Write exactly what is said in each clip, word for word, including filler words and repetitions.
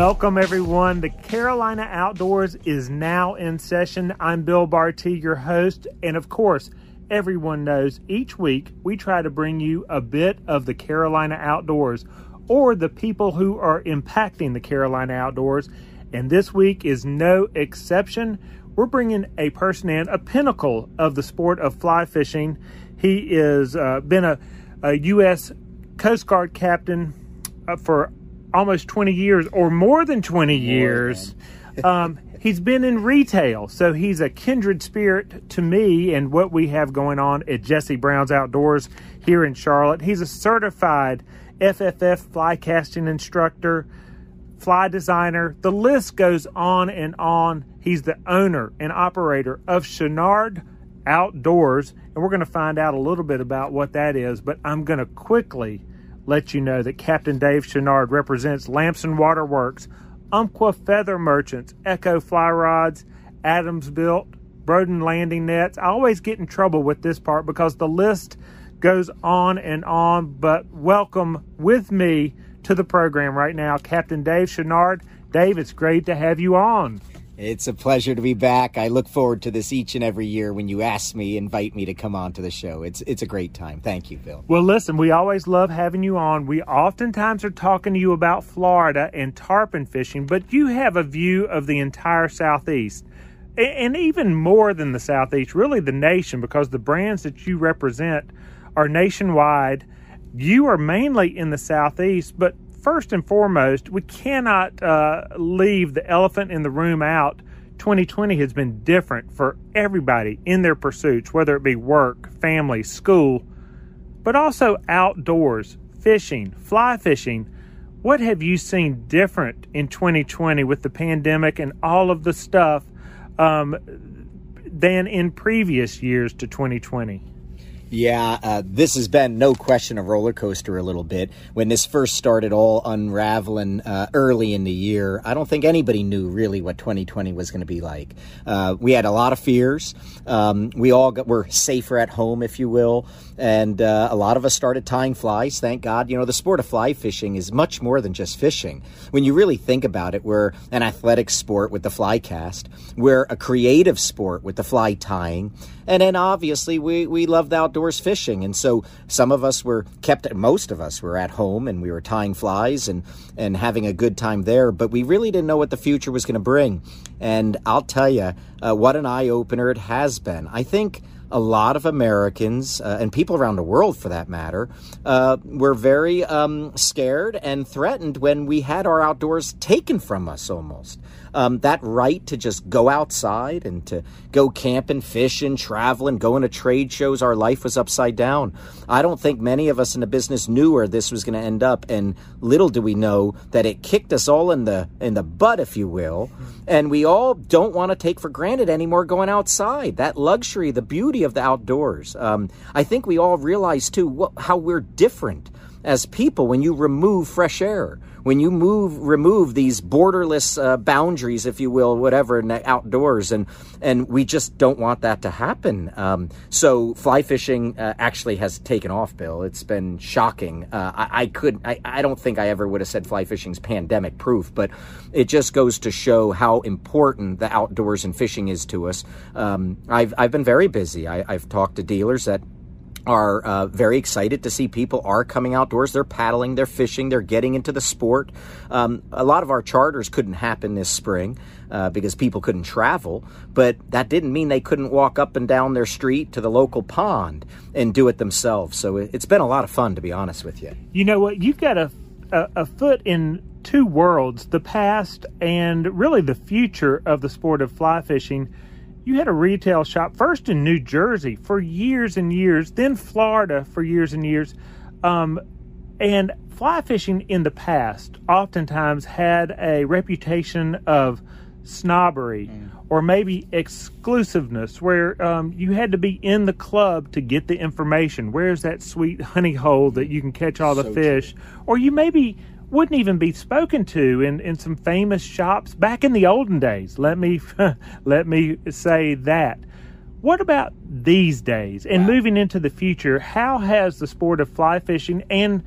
Welcome, everyone. The Carolina Outdoors is now in session. I'm Bill Barty, your host, and of course, everyone knows each week we try to bring you a bit of the Carolina Outdoors or the people who are impacting the Carolina Outdoors, and this week is no exception. We're bringing a person in, a pinnacle of the sport of fly fishing. He has uh, been a, a U S Coast Guard captain uh, for almost twenty years, or more than twenty years. um, he's been in retail, so he's a kindred spirit to me and what we have going on at Jesse Brown's Outdoors here in Charlotte. He's a certified F F F fly casting instructor, fly designer. The list goes on and on. He's the owner and operator of Chenard Outdoors, and we're going to find out a little bit about what that is, but I'm going to quickly let you know that Captain Dave Chenard represents Lamson Water Works, Umpqua Feather Merchants, Echo Fly Rods, Adams Built, Broden Landing Nets. I always get in trouble with this part because the list goes on and on, but welcome with me to the program right now, Captain Dave Chenard. Dave, it's great to have you on. It's a pleasure to be back. I look forward to this each and every year when you ask me, invite me to come on to the show. It's it's a great time. Thank you, Bill. Well, listen, we always love having you on. We oftentimes are talking to you about Florida and tarpon fishing, but you have a view of the entire Southeast, and even more than the Southeast, really the nation, because the brands that you represent are nationwide. You are mainly in the Southeast, but first and foremost, we cannot uh, leave the elephant in the room out. twenty twenty has been different for everybody in their pursuits, whether it be work, family, school, but also outdoors, fishing, fly fishing. What have you seen different in twenty twenty with the pandemic and all of the stuff um, than in previous years to twenty twenty? Yeah, uh, this has been, no question, a roller coaster a little bit. When this first started all unraveling uh, early in the year, I don't think anybody knew really what twenty twenty was going to be like. Uh, we had a lot of fears. Um, we all got, were safer at home, if you will, and uh, a lot of us started tying flies, thank God. You know, the sport of fly fishing is much more than just fishing. When you really think about it, we're an athletic sport with the fly cast. We're a creative sport with the fly tying. And then obviously we, we love the outdoors fishing. And so some of us were kept, most of us were at home and we were tying flies and, and having a good time there. But we really didn't know what the future was going to bring. And I'll tell you, uh, what an eye-opener it has been. I think a lot of Americans, uh, and people around the world for that matter, uh, were very um, scared and threatened when we had our outdoors taken from us almost. Um, that right to just go outside and to go camping, fishing, traveling, going to trade shows, our life was upside down. I don't think many of us in the business knew where this was going to end up, and little do we know that it kicked us all in the in the butt, if you will, and we all don't want to take for granted anymore going outside, that luxury, the beauty of the outdoors. Um, I think we all realize, too, what, how we're different as people when you remove fresh air, when you move, remove these borderless uh, boundaries, if you will, whatever, in the outdoors, and and we just don't want that to happen. Um, so fly fishing uh, actually has taken off, Bill. It's been shocking. Uh, I, I could, I, I don't think I ever would have said fly fishing's pandemic proof, but it just goes to show how important the outdoors and fishing is to us. Um, I've I've been very busy. I, I've talked to dealers that are uh, very excited to see people are coming outdoors. They're paddling, they're fishing, they're getting into the sport. Um, a lot of our charters couldn't happen this spring uh, because people couldn't travel, but that didn't mean they couldn't walk up and down their street to the local pond and do it themselves. So it's been a lot of fun, to be honest with you. You know what? You've got a, a, a foot in two worlds, the past and really the future of the sport of fly fishing. You had a retail shop first in New Jersey for years and years, then Florida for years and years. Um, and fly fishing in the past oftentimes had a reputation of snobbery mm. or maybe exclusiveness, where um, you had to be in the club to get the information. Where's that sweet honey hole that you can catch all the so fish? True. Or you maybe wouldn't even be spoken to in, in some famous shops back in the olden days. Let me let me say that. What about these days and wow. moving into the future? How has the sport of fly fishing and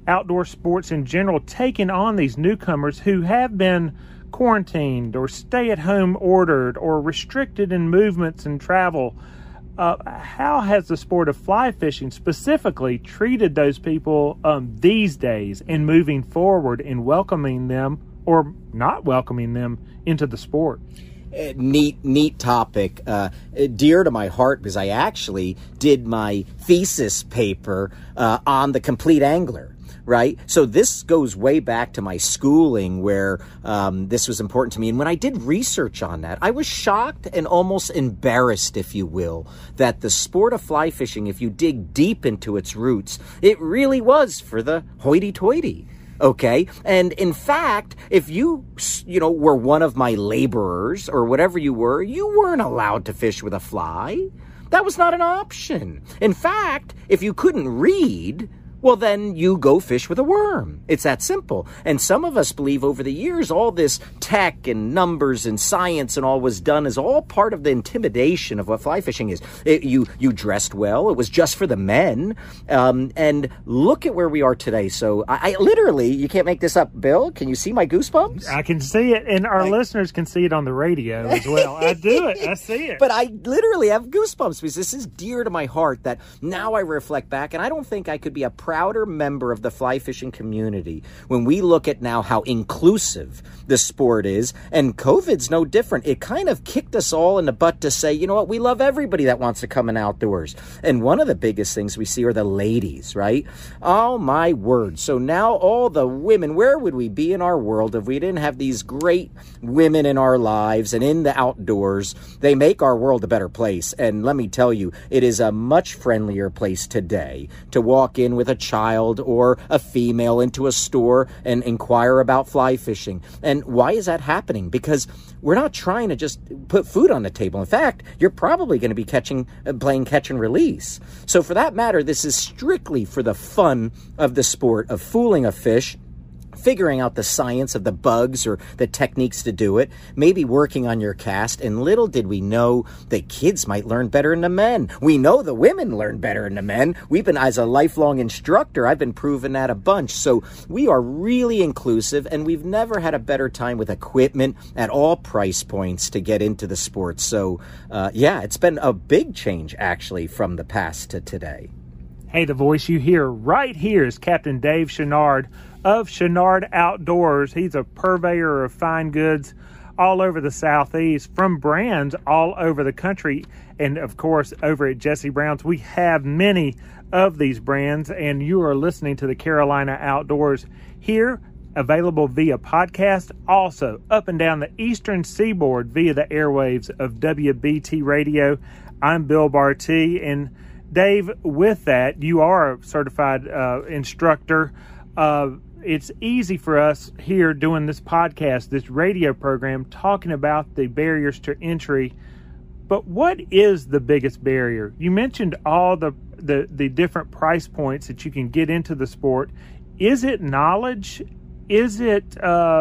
outdoor sports in general taking on these newcomers who have been quarantined or stay-at-home ordered or restricted in movements and travel? Uh, how has the sport of fly fishing specifically treated those people um, these days in moving forward and welcoming them or not welcoming them into the sport? Uh, neat, neat topic, uh, dear to my heart, because I actually did my thesis paper uh, on the complete angler. Right? So this goes way back to my schooling where um, this was important to me. And when I did research on that, I was shocked and almost embarrassed, if you will, that the sport of fly fishing, if you dig deep into its roots, it really was for the hoity-toity. Okay. And in fact, if you, you know, were one of my laborers or whatever you were, you weren't allowed to fish with a fly. That was not an option. In fact, if you couldn't read, well, then you go fish with a worm. It's that simple. And some of us believe over the years, all this tech and numbers and science and all was done is all part of the intimidation of what fly fishing is. It, you you dressed well. It was just for the men. Um, and look at where we are today. So I, I literally, you can't make this up, Bill. Can you see my goosebumps? I can see it. And our I, listeners can see it on the radio as well. I do it. I see it. But I literally have goosebumps because this is dear to my heart that now I reflect back. And I don't think I could be a prouder member of the fly fishing community when we look at now how inclusive the sport is, and COVID's no different. It kind of kicked us all in the butt to say, you know what, we love everybody that wants to come in outdoors. And one of the biggest things we see are the ladies, right? Oh my word. So now all the women, where would we be in our world if we didn't have these great women in our lives and in the outdoors? They make our world a better place. And let me tell you, it is a much friendlier place today to walk in with a child or a female into a store and inquire about fly fishing. And why is that happening? Because we're not trying to just put food on the table. In fact, you're probably going to be catching, uh, playing catch and release. So for that matter, this is strictly for the fun of the sport of fooling a fish, figuring out the science of the bugs or the techniques to do it, maybe working on your cast. And little did we know the kids might learn better than the men. We know the women learn better than the men. We've been, as a lifelong instructor, I've been proving that a bunch. So we are really inclusive, and we've never had a better time with equipment at all price points to get into the sport. So uh, yeah, it's been a big change actually from the past to today. Hey, the voice you hear right here is Captain Dave Chenard of Chenard Outdoors. He's a purveyor of fine goods all over the Southeast from brands all over the country. And of course, over at Jesse Brown's, we have many of these brands, and you are listening to the Carolina Outdoors here, available via podcast, also up and down the eastern seaboard via the airwaves of W B T Radio. I'm Bill Barty, and Dave, with that, you are a certified uh, instructor. Uh, it's easy for us here doing this podcast, this radio program, talking about the barriers to entry. But what is the biggest barrier? You mentioned all the, the, the different price points that you can get into the sport. Is it knowledge? Is it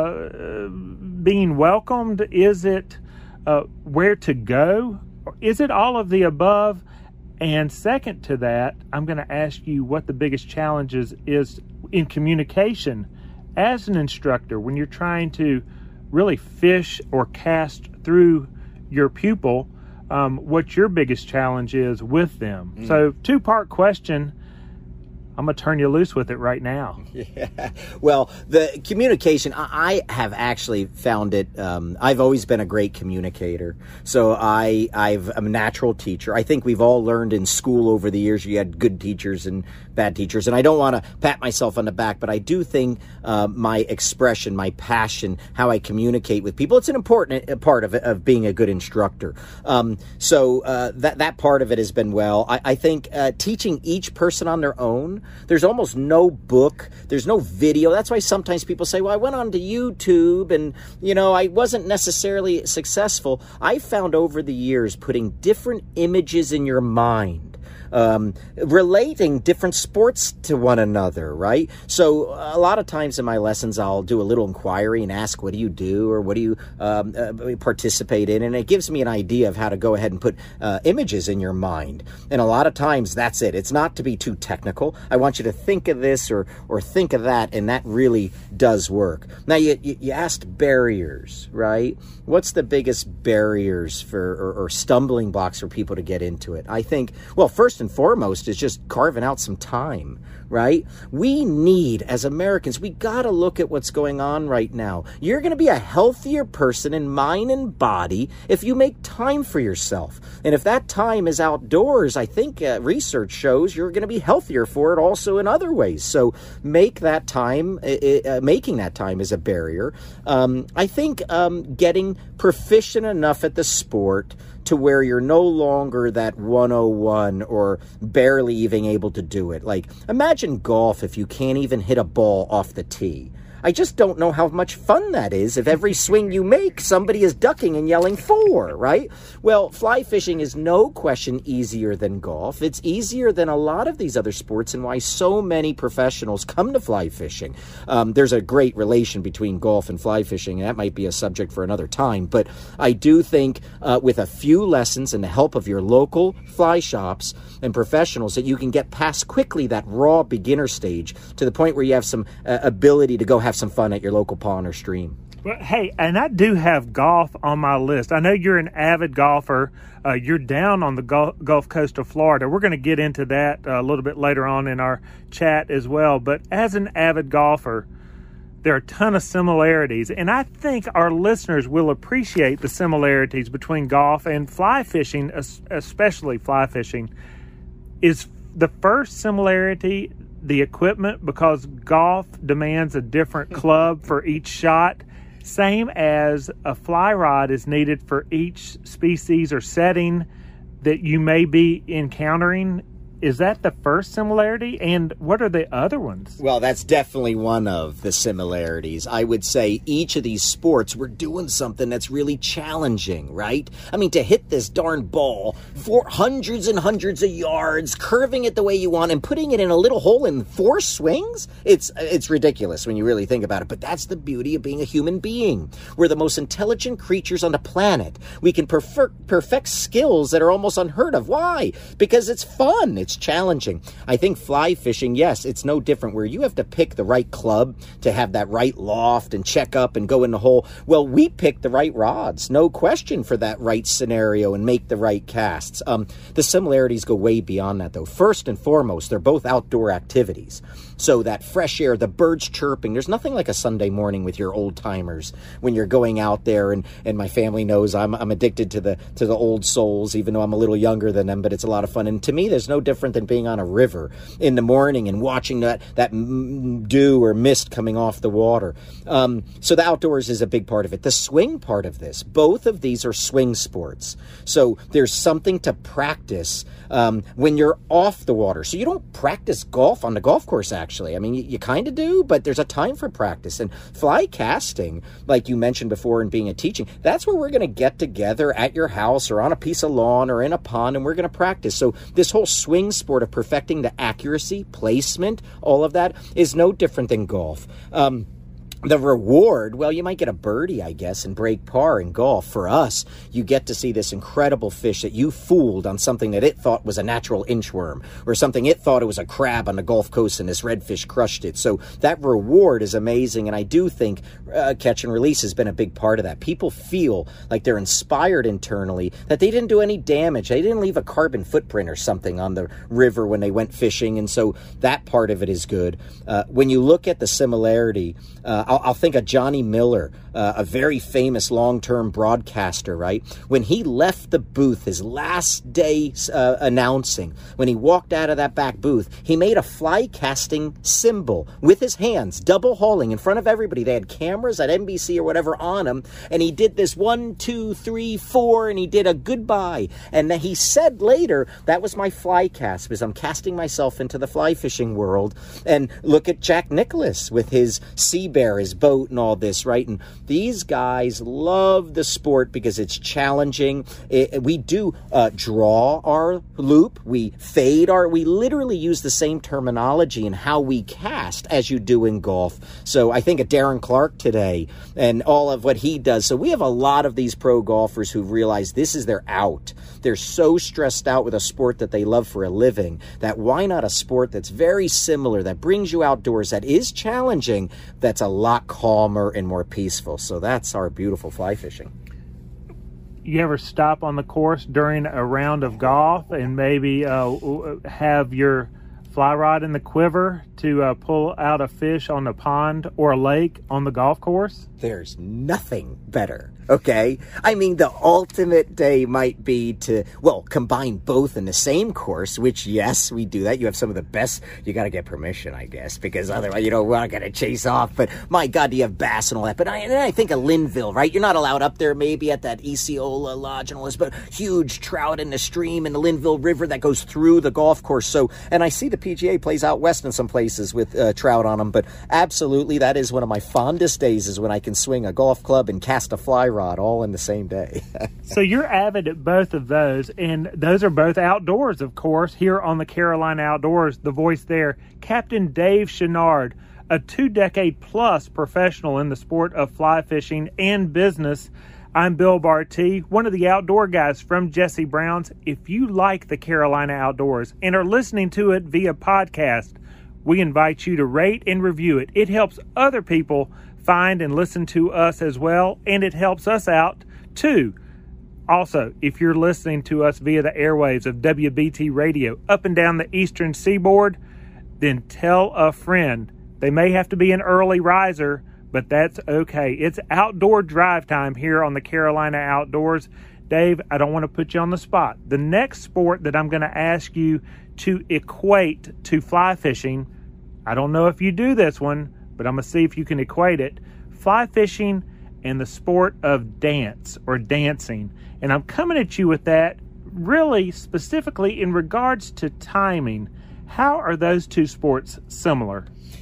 uh, being welcomed? Is it uh, where to go? Or is it all of the above? And second to that, I'm going to ask you what the biggest challenges is in communication as an instructor when you're trying to really fish or cast through your pupil, um, what your biggest challenge is with them. Mm. So two-part question. I'm going to turn you loose with it right now. Yeah. Well, the communication, I have actually found it, um, I've always been a great communicator. So I, I've, I'm a natural teacher. I think we've all learned in school over the years, you had good teachers and bad teachers. And I don't want to pat myself on the back, but I do think uh, my expression, my passion, how I communicate with people, it's an important part of, of being a good instructor. Um, so uh, that, that part of it has been well. I, I think uh, teaching each person on their own, there's almost no book. There's no video. That's why sometimes people say, well, I went on to YouTube and, you know, I wasn't necessarily successful. I found over the years putting different images in your mind um, relating different sports to one another, right? So a lot of times in my lessons, I'll do a little inquiry and ask, what do you do, or what do you um, uh, participate in? And it gives me an idea of how to go ahead and put uh, images in your mind. And a lot of times that's it. It's not to be too technical. I want you to think of this or or think of that, and that really does work. Now, you, you, you asked barriers, right? What's the biggest barriers for or, or stumbling blocks for people to get into it? I think, well, first and foremost is just carving out some time, right? We need, as Americans, we got to look at what's going on right now. You're going to be a healthier person in mind and body if you make time for yourself. And if that time is outdoors, I think uh, research shows you're going to be healthier for it also in other ways. So make that time, uh, making that time is a barrier. Um, I think um, getting proficient enough at the sport to where you're no longer that one oh one or barely even able to do it. Like, imagine golf if you can't even hit a ball off the tee. I just don't know how much fun that is if every swing you make, somebody is ducking and yelling for, right? Well, fly fishing is no question easier than golf. It's easier than a lot of these other sports, and why so many professionals come to fly fishing. Um, there's a great relation between golf and fly fishing, and that might be a subject for another time. But I do think uh, with a few lessons and the help of your local fly shops and professionals, that you can get past quickly that raw beginner stage to the point where you have some uh, ability to go have some fun at your local pond or stream. Well, hey, and I do have golf on my list. I know you're an avid golfer. Uh, you're down on the Gulf, Gulf Coast of Florida. We're going to get into that uh, a little bit later on in our chat as well. But as an avid golfer, there are a ton of similarities, and I think our listeners will appreciate the similarities between golf and fly fishing, especially fly fishing. Is the first similarity the equipment, because golf demands a different club for each shot, same as a fly rod is needed for each species or setting that you may be encountering. Is that the first similarity? And what are the other ones? Well, that's definitely one of the similarities. I would say each of these sports, we're doing something that's really challenging, right? I mean, to hit this darn ball for hundreds and hundreds of yards, curving it the way you want and putting it in a little hole in four swings, it's it's ridiculous when you really think about it. But that's the beauty of being a human being. We're the most intelligent creatures on the planet. We can perfect, perfect skills that are almost unheard of. Why? Because it's fun. It's It's challenging. I think fly fishing, yes, it's no different, where you have to pick the right club to have that right loft and check up and go in the hole. Well, we pick the right rods, no question, for that right scenario and make the right casts. Um, the similarities go way beyond that, though. First and foremost, they're both outdoor activities. So that fresh air, the birds chirping, there's nothing like a Sunday morning with your old timers when you're going out there. And, and my family knows I'm, I'm addicted to the to the old souls, even though I'm a little younger than them, but it's a lot of fun. And to me, there's no different than being on a river in the morning and watching that, that dew or mist coming off the water. Um, so the outdoors is a big part of it. The swing part of this, both of these are swing sports. So there's something to practice um, when you're off the water. So you don't practice golf on the golf course, actually. Actually, I mean, you, you kind of do, but there's a time for practice. And fly casting, like you mentioned before, in being a teaching, that's where we're going to get together at your house or on a piece of lawn or in a pond, and we're going to practice. So this whole swing sport of perfecting the accuracy, placement, all of that is no different than golf. Um, The reward, well, you might get a birdie, I guess, and break par in golf. For us, you get to see this incredible fish that you fooled on something that it thought was a natural inchworm, or something it thought it was a crab on the Gulf Coast, and this redfish crushed it. So that reward is amazing, and I do think uh, catch and release has been a big part of that. People feel like they're inspired internally, that they didn't do any damage. They didn't leave a carbon footprint or something on the river when they went fishing, and so that part of it is good. Uh, when you look at the similarity, uh, I'll, I'll think of Johnny Miller, uh, a very famous long-term broadcaster, right? When he left the booth, his last day uh, announcing, when he walked out of that back booth, he made a fly casting symbol with his hands, double hauling in front of everybody. They had cameras at N B C or whatever on him, and he did this one, two, three, four, and he did a goodbye. And then he said later, that was my fly cast, because I'm casting myself into the fly fishing world. And look at Jack Nicklaus with his Sea Bear, his boat, and all this, right? And these guys love the sport because it's challenging. It, we do uh, draw our loop, we fade our, we literally use the same terminology in how we cast as you do in golf. So I think of Darren Clark today and all of what he does. So we have a lot of these pro golfers who realize this is their out. They're so stressed out with a sport that they love for a living that why not a sport that's very similar, that brings you outdoors, that is challenging, that's a lot calmer and more peaceful. So that's our beautiful fly fishing. You ever stop on the course during a round of golf and maybe uh, have your fly rod in the quiver to uh, pull out a fish on a pond or a lake on the golf course? There's nothing better, okay? I mean, the ultimate day might be to, well, combine both in the same course, which, yes, we do that. You have some of the best. You got to get permission, I guess, because otherwise, you know, we're not going to chase off. But, my God, do you have bass and all that? But I, and I think of Linville, right? You're not allowed up there maybe at that Esiola Lodge and all this, but huge trout in the stream in the Linville River that goes through the golf course. So, and I see the P G A plays out west in some places with uh, trout on them, but absolutely, that is one of my fondest days is when I can swing a golf club and cast a fly rod all in the same day. So you're avid at both of those, and those are both outdoors, of course, here on the Carolina Outdoors. The voice there, Captain Dave Chenard, a two-decade-plus professional in the sport of fly fishing and business. I'm Bill Barty, one of the outdoor guys from Jesse Brown's. If you like the Carolina Outdoors and are listening to it via podcast, we invite you to rate and review it. It helps other people find and listen to us as well, and it helps us out too. Also, if you're listening to us via the airwaves of W B T Radio up and down the eastern seaboard, then tell a friend. They may have to be an early riser, but that's okay. It's outdoor drive time here on the Carolina Outdoors. Dave, I don't want to put you on the spot. The next sport that I'm going to ask you to equate to fly fishing, I don't know if you do this one, but I'm going to see if you can equate it. Fly fishing and the sport of dance or dancing. And I'm coming at you with that really specifically in regards to timing. How are those two sports similar?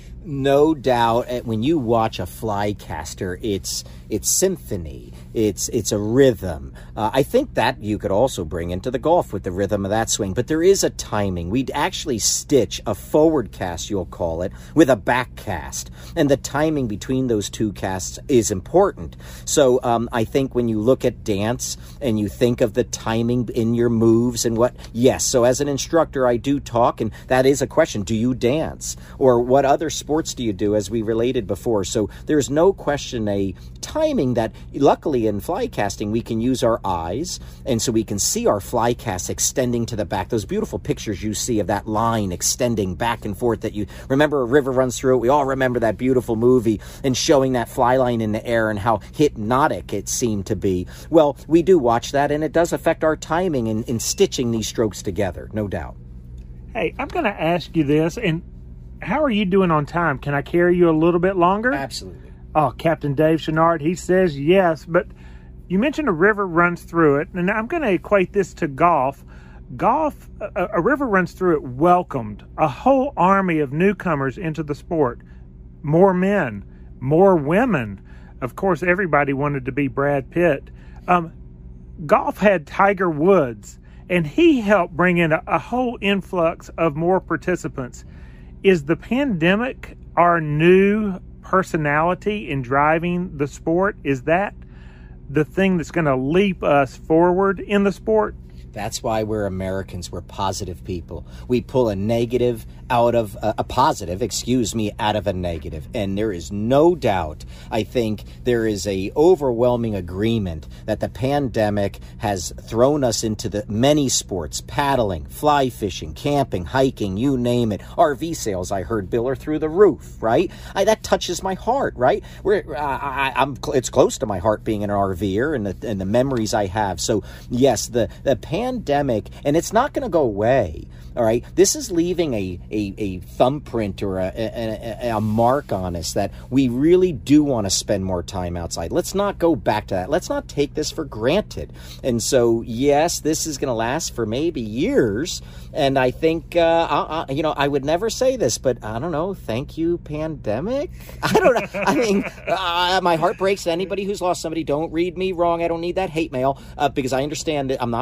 No doubt, when you watch a fly caster, it's it's symphony, it's it's a rhythm. Uh, I think that you could also bring into the golf with the rhythm of that swing, but there is a timing. We'd actually stitch a forward cast, you'll call it, with a back cast, and the timing between those two casts is important. So um, I think when you look at dance and you think of the timing in your moves and what, yes, so as an instructor, I do talk, and that is a question. Do you dance? Or what other sports do you do, as we related before? So there's no question a timing that, luckily in fly casting, we can use our eyes, and so we can see our fly cast extending to the back. Those beautiful pictures you see of that line extending back and forth that you remember, a river runs through it. We all remember that beautiful movie and showing that fly line in the air and how hypnotic it seemed to be. Well, we do watch that, and it does affect our timing in, in stitching these strokes together, no doubt. Hey, I'm going to ask you this, and how are you doing on time? Can I carry you a little bit longer? Absolutely. Oh, Captain Dave Chenard, he says yes, but you mentioned a river runs through it, and I'm going to equate this to golf. Golf, a, a river runs through it, welcomed a whole army of newcomers into the sport. More men, more women. Of course, everybody wanted to be Brad Pitt. Um, golf had Tiger Woods, and he helped bring in a, a whole influx of more participants. Is the pandemic our new personality in driving the sport? Is that the thing that's going to leap us forward in the sport? That's why we're Americans. We're positive people. We pull a negative out of uh, a positive, excuse me, out of a negative. And there is no doubt, I think there is a overwhelming agreement that the pandemic has thrown us into the many sports, paddling, fly fishing, camping, hiking, you name it. R V sales, I heard, Bill, are through the roof, right? I, that touches my heart, right? We're, uh, I, I'm, it's close to my heart being an RVer and the, and the memories I have. So yes, the, the pandemic pandemic, and it's not going to go away. All right, this is leaving a a, a thumbprint or a, a, a mark on us that we really do want to spend more time outside. Let's not go back to that. Let's not take this for granted. And so, yes, this is going to last for maybe years. And I think, uh, I, I, you know, I would never say this, but I don't know. Thank you, pandemic. I don't know. I mean, uh, my heart breaks to anybody who's lost somebody. Don't read me wrong. I don't need that hate mail uh, because I understand that I'm not trying to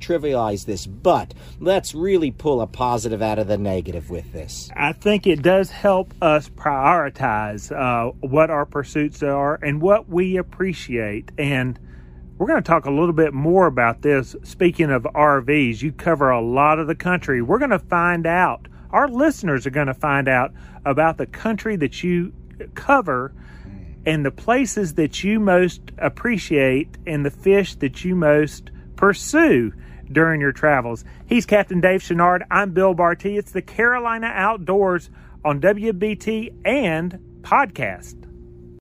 trivialize this, but let's really pull a positive out of the negative with this. I think it does help us prioritize uh, what our pursuits are and what we appreciate. And we're going to talk a little bit more about this. Speaking of R Vs, you cover a lot of the country. We're going to find out, our listeners are going to find out about the country that you cover and the places that you most appreciate and the fish that you most pursue during your travels. He's Captain Dave Chenard. I'm Bill Barty. It's the Carolina Outdoors on W B T and podcast.